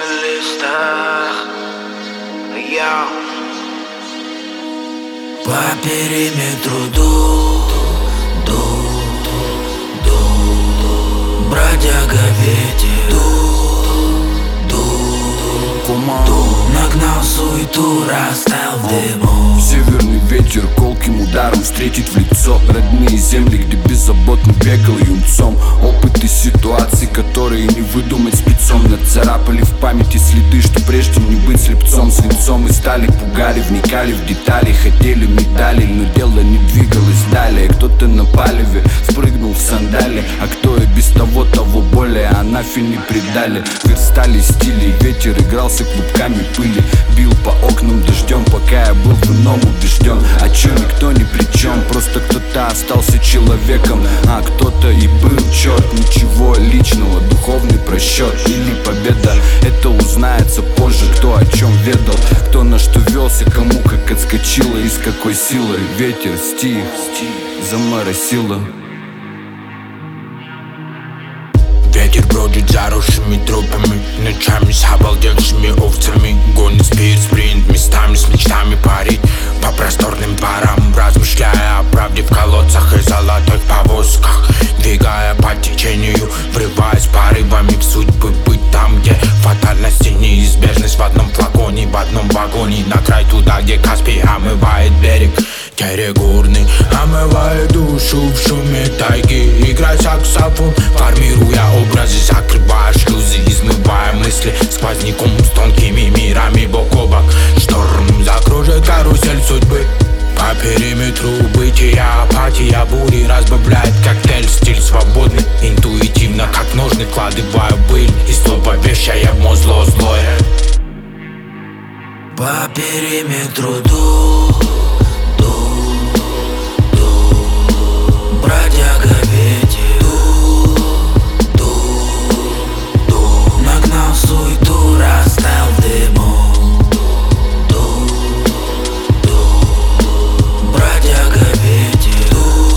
на листах. Я по периметру бродяга ветер, нагнал суету, растаял в дыму. Северный ветер колким ударом встретит в лицо родные земли, где беззаботно бегал юнцом. Опыты ситуаций, которые не выдумать спецом, нацарапали в памяти следы, что прежде не быть слепцом. Свинцом и стали, пугали, вникали в детали, хотели медали, но дело не двигалось далее. Кто-то на палеве спрыгнул в сандали, а кто и без того более анафеме не предали. Верстали стили, ветер игрался клубками пыли, бил по окнам дождем, пока я был в ином убежден. А чё, никто ни при чем, просто кто-то остался человеком, а кто-то и был, черт, ничего личного, духовный просчет или победа. Это узнается позже, кто о чем ведал, кто на что велся, кому как отскочило и с какой силой. Ветер стих заморосило. Ветер бродит заросшими тропами, ночами с обалдевшими овцами. Гонит спирт-спринт, местами с мечтами парить по просторным дворам, размышляя о правде в колодцах и золотых повозках. Двигая по течению, врываясь порывами в судьбы, быть там, где фатальность и неизбежность. В одном флаконе, в одном вагоне, на край туда, где Каспий омывает берег. Терегурный омывает душу в шуме тайги. Играй саксофон, формируя образы, закрывая шлюзы, измывая мысли сквозняком с тонкими мирами бок о бок. Шторм закружит карусель судьбы. По периметру бытия апатия бури разбавляет коктейль, стиль свободный, интуитивно, как ножны, вкладываю пыль и слово вещая в мой злое. По периметру бродяга ветер, нагнал суету, растаял в дыму. Бродяга ветер,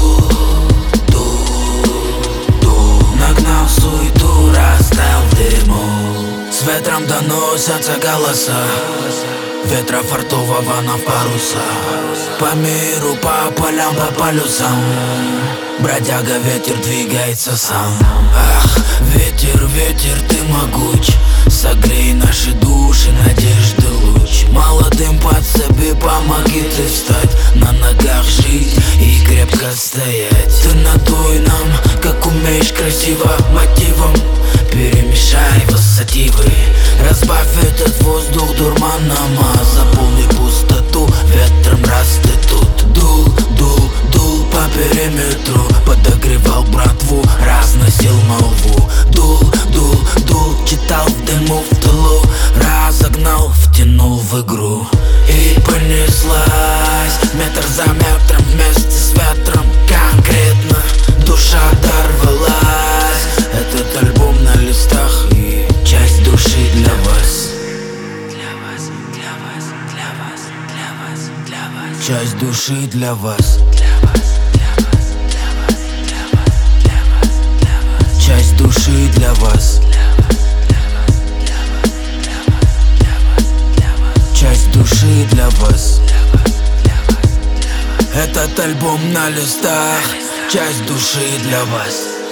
нагнал суету, растаял в дыму. С ветром доносятся голоса ветра фартового на паруса. По миру, по полям, по полюсам бродяга ветер двигается сам. Ах, ветер, ветер, ты могуч, согрей наши души, надежды луч. Молодым под себе помоги ты встать, на ногах жить и крепко стоять. Ты надуй нам, как умеешь, красиво, мотивом перемешай вассативы. Разбавь этот воздух дурманом, а заполни пустоту ветром, раз ты тут. Дул, дул, дул по периметру, подогревал братву, разносил молву. Дул, дул, дул, читал в дыму в тылу, разогнал, втянул в игру. И понеслась метр за метром вместе с ветром. Конкретно душа дорвалась. Этот альбом на листах и часть души для вас. Часть души для вас. Часть души для вас. Часть души для вас. Этот альбом на листах. Часть души для вас.